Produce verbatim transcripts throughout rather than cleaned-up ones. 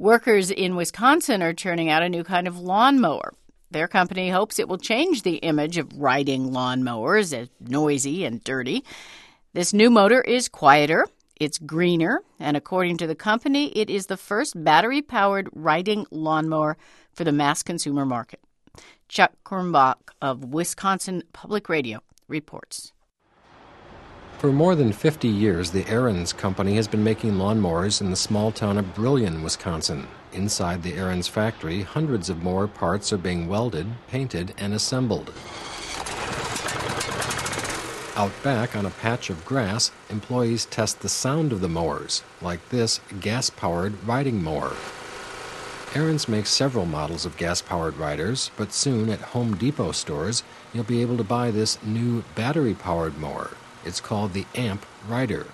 Workers in Wisconsin are turning out a new kind of lawnmower. Their company hopes it will change the image of riding lawnmowers as noisy and dirty. This new motor is quieter, it's greener, and according to the company, it is the first battery-powered riding lawnmower for the mass consumer market. Chuck Quirmbach of Wisconsin Public Radio reports. For more than fifty years, the Ariens Company has been making lawnmowers in the small town of Brillion, Wisconsin. Inside the Ariens factory, hundreds of mower parts are being welded, painted, and assembled. Out back on a patch of grass, employees test the sound of the mowers, like this gas-powered riding mower. Ariens makes several models of gas-powered riders, but soon at Home Depot stores, you'll be able to buy this new battery-powered mower. It's called the Amp Rider.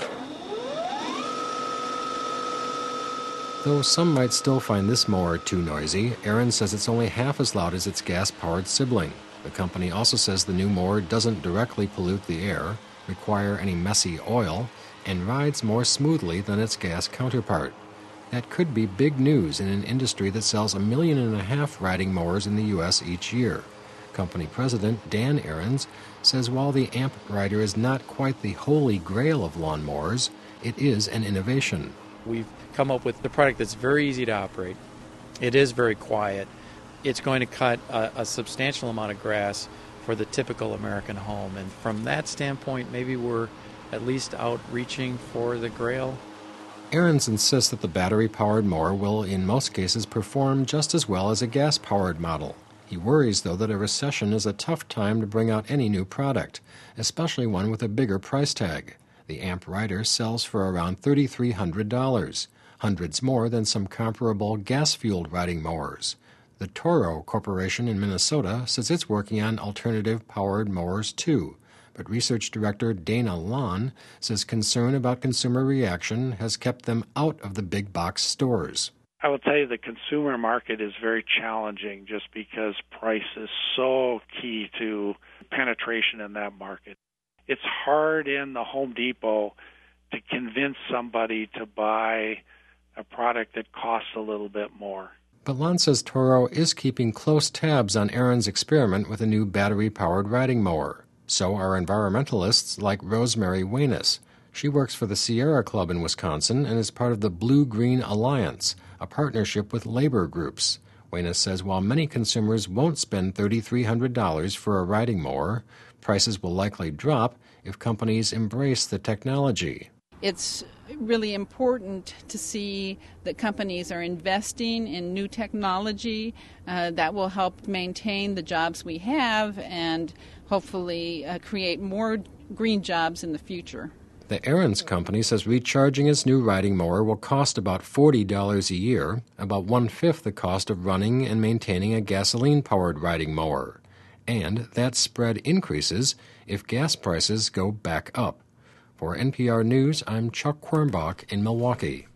Though some might still find this mower too noisy, Ariens says it's only half as loud as its gas-powered sibling. The company also says the new mower doesn't directly pollute the air, require any messy oil, and rides more smoothly than its gas counterpart. That could be big news in an industry that sells a million and a half riding mowers in the U S each year. Company president Dan Ariens says while the Amp Rider is not quite the holy grail of lawnmowers, it is an innovation. We've come up with a product that's very easy to operate. It is very quiet. It's going to cut a, a substantial amount of grass for the typical American home. And from that standpoint, maybe we're at least out reaching for the grail. Ariens insists that the battery-powered mower will, in most cases, perform just as well as a gas-powered model. He worries, though, that a recession is a tough time to bring out any new product, especially one with a bigger price tag. The Amp Rider sells for around three thousand three hundred dollars, hundreds more than some comparable gas-fueled riding mowers. The Toro Corporation in Minnesota says it's working on alternative-powered mowers, too. But research director Dana Lahn says concern about consumer reaction has kept them out of the big box stores. I will tell you the consumer market is very challenging just because price is so key to penetration in that market. It's hard in the Home Depot to convince somebody to buy a product that costs a little bit more. But Lahn says Toro is keeping close tabs on Ariens' experiment with a new battery-powered riding mower. So are environmentalists like Rosemary Wayness. She works for the Sierra Club in Wisconsin and is part of the Blue-Green Alliance, a partnership with labor groups. Wayness says while many consumers won't spend three thousand three hundred dollars for a riding mower, prices will likely drop if companies embrace the technology. It's really important to see that companies are investing in new technology uh, that will help maintain the jobs we have and hopefully uh, create more green jobs in the future. The Ariens Company says recharging its new riding mower will cost about forty dollars a year, about one-fifth the cost of running and maintaining a gasoline-powered riding mower. And that spread increases if gas prices go back up. For N P R News, I'm Chuck Quirmbach in Milwaukee.